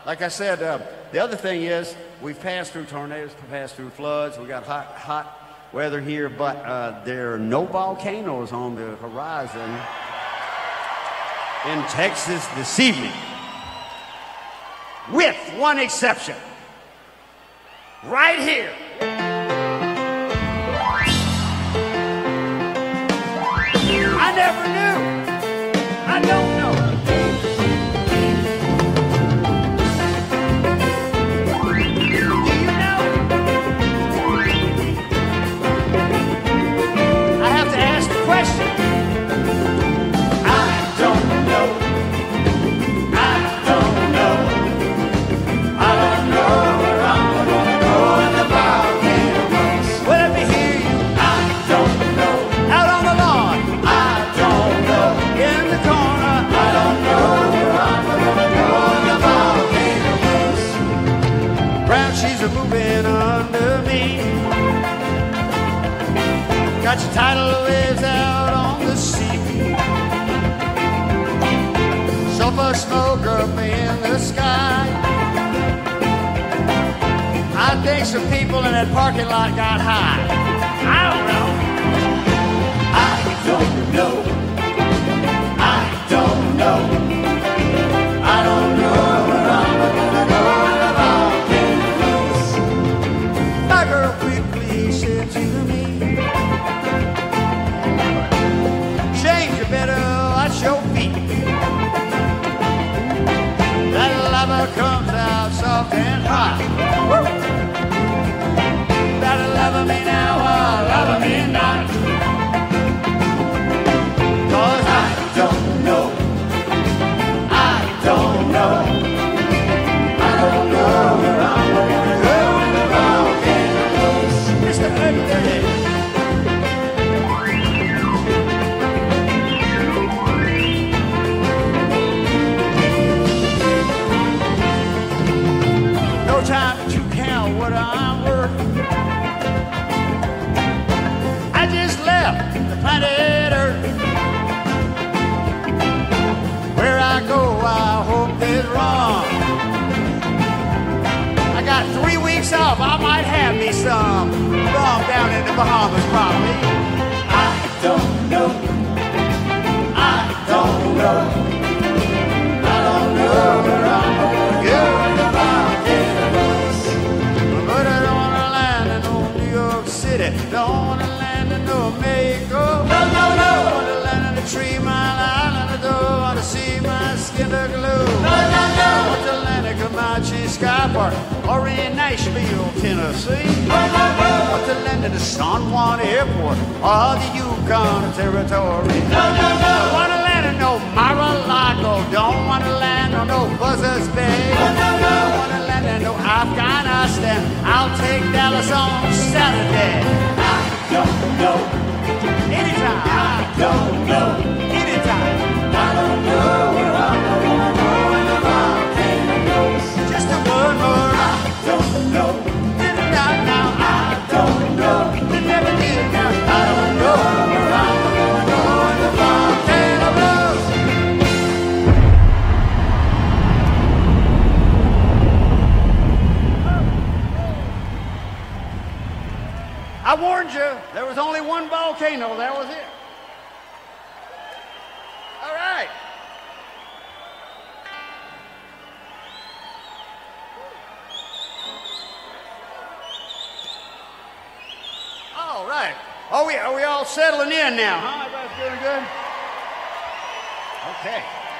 Like I said, the other thing is we've passed through tornadoes, passed through floods. We got hot weather here, but there are no volcanoes on the horizon in Texas this evening, with one exception. Right here. I never knew. I don't know. Got your tidal waves out on the sea. Sulfur smoke up in the sky. I think some people in that parking lot got high. I don't know. I don't know. I don't know. I don't know where I'm gonna go in the volcanoes. My girl quickly said to me, better watch your feet. That lava comes out soft and hot. That lava me now, lava me not. 'Cause I don't know. I don't know. I don't know where I'm gonna go in the volcanoes. Mr. Ugly. Time to count what I'm worth. I just left the planet Earth. Where I go, I hope is wrong. I got 3 weeks off. I might have me some rum down in the Bahamas, probably. I don't know. I don't know. I don't know where I'm gonna go in the volcanoes. But I don't want to land in no New York City. Don't want to land in no Mexico. No, no, no. I want to land in the 3 Mile Island. I don't want to see my skin to glue. No, no, no. I want to land in Comanche Sky Park or in Nashville, Tennessee. No, no, no. I want to land in the San Juan Airport or the Yukon Territory. No, no, no. I want to land in no Mar-a-Lago. Don't want to land on no Buzzards Bay. No, no, no. I want to land in no Afghanistan. I'll take Dallas on Saturday. I don't know. Anytime. I don't know. Anytime. I don't know where I'm gonna go in the volcanoes. Just a word more. I don't know. Now, I don't know. You never did now. I don't know where I'm gonna go in the volcanoes. I warned you, there was only one volcano, that was it. All right. All right. Are we all settling in now, huh? Everybody's doing good? Okay.